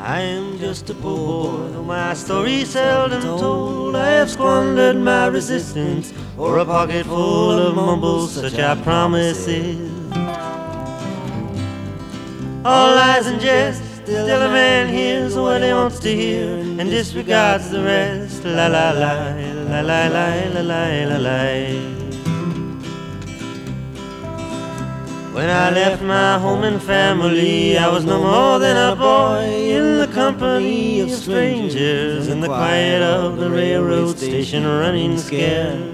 I am just a poor boy, though my story's seldom told. I have squandered my resistance for a pocket full of mumbles, such are promises. All lies and jest, still a man hears what he wants to hear and disregards the rest. La la la, la la la la la la la. When I left my home and family, I was no more than a boy in the company of strangers, in the quiet of the railroad station, running scared,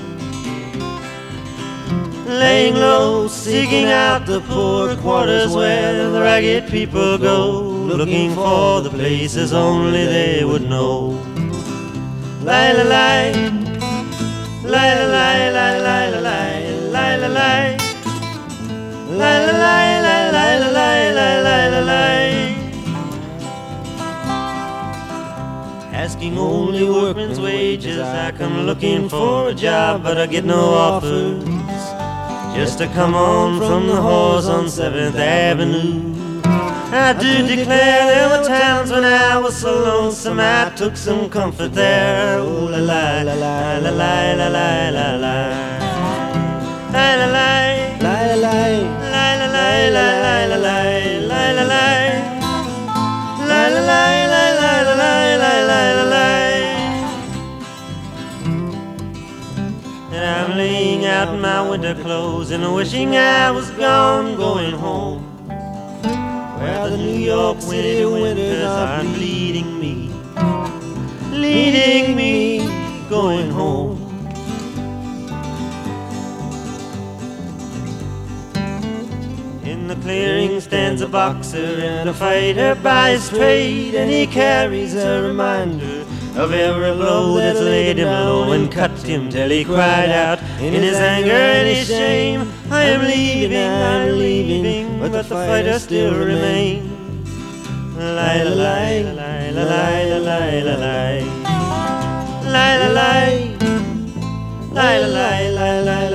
laying low, seeking out the poor quarters where the ragged people go, looking for the places only they would know. La la la, la la la la la la la la la. La la la la la la la la la la. Asking only workman's wages, I come looking for a job, but I get no offers. Just to come on from the horse on 7th Avenue. I do declare there were times when I was so lonesome I took some comfort there. Oh la la la la la la la la la la la la la. La la la la la la la la la la la la la la la la. And I'm laying out my winter clothes and wishing I was gone, going home, where the New York City winters are leading me, going home. In the clearing stands a boxer and a fighter by his trade, and he carries a reminder of every blow that's laid him low and cut him till he cried out in his anger and his shame, I am leaving, but the fighter still remains. La la la la la la la la la la la la la la la la la.